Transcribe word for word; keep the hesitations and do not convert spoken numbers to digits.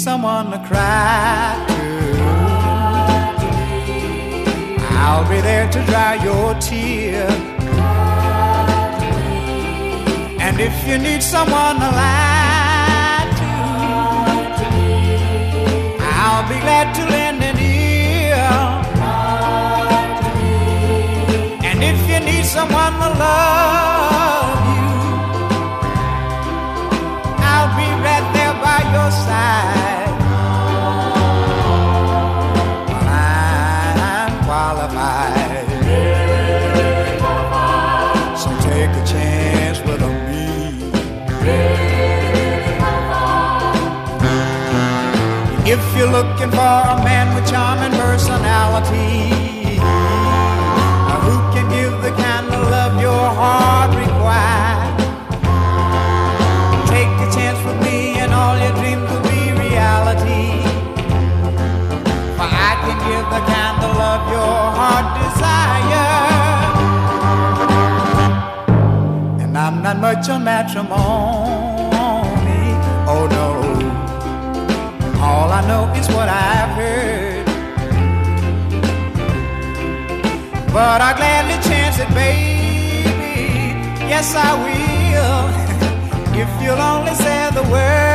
someone to cry to, I'll be there to dry your tears. And if you need someone to lie to, I'll be glad to lend an ear. And if you need someone to love you, I'll be right there by your side. Well, I'm qualified, so take a chance with me. If you're looking for a man with charming personality, who can give the kind of love your heart requires, take a chance with me and all your dreams will be reality. For I can give the kind of love your heart desires. And I'm not much on matrimony, oh no. All I know is what I've heard, but I'll gladly chance it, baby. Yes, I will, if you'll only say the word.